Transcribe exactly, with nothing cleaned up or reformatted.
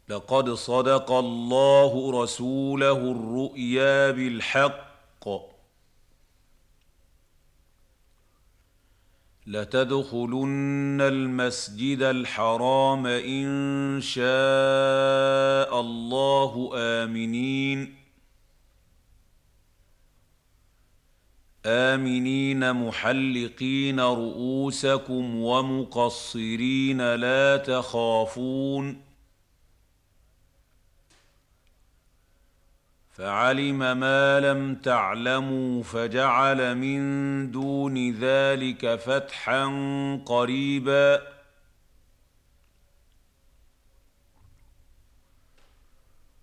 لقد صدق الله رسوله الرؤيا بالحق لتدخلن المسجد الحرام إن شاء الله آمنين آمنين محلقين رؤوسكم ومقصرين لا تخافون فعلم ما لم تعلموا فجعل من دون ذلك فتحا قريبا